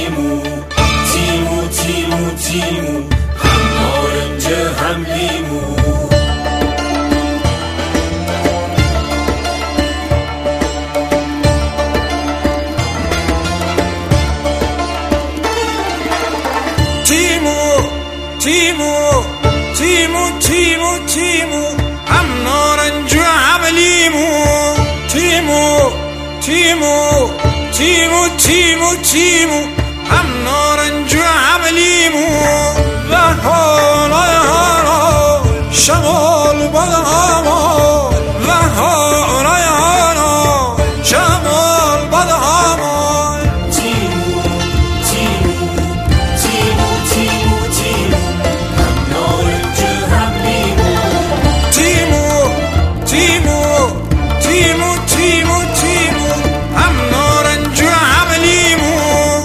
تیمو تیمو تیمو تیمو، هم نارنج هم لیمو. تیمو تیمو تیمو تیمو، هم نارنج و هم لیمو. تیمو تیمو تیمو تیمو تیمو، هم نارنج و هم لیمو. و حالا شمال باداما، و حالا شمال باداما. تیمو تیمو تیمو تیمو تیمو، هم نارنج هم لیمو. تیمو تیمو تیمو تیمو تیمو، هم نارنج و هم لیمو.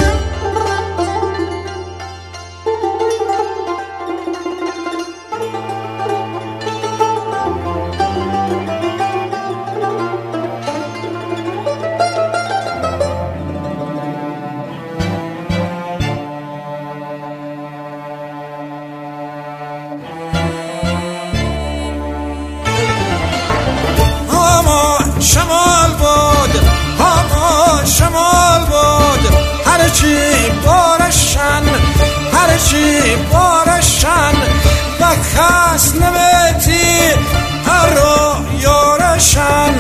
شمال باد، هوا شمال باد، هرچی بارشن، هرچی بارشن. و کس نمیتی هر را یارشن.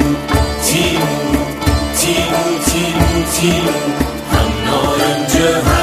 تیمو هم نارنج